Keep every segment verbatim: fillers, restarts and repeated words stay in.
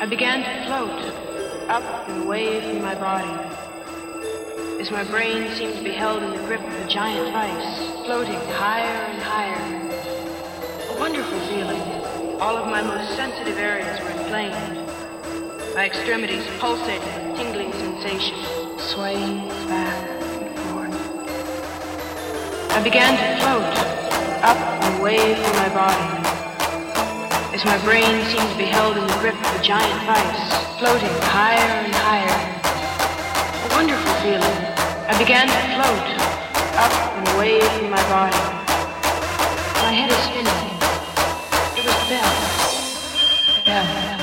I began to float up and away from my body as my brain seemed to be held in the grip of a giant vice, floating higher and higher. A wonderful feeling. All of my most sensitive areas were inflamed. My extremities pulsated with tingling sensations, swaying back and forth. I began to float up and away from my body as my brain seemed to be held in the grip of a giant vice, floating higher and higher. A wonderful feeling. I began to float up and away from my body. My head is spinning. It was Bell. Bell.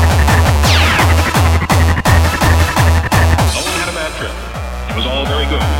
It was all very good.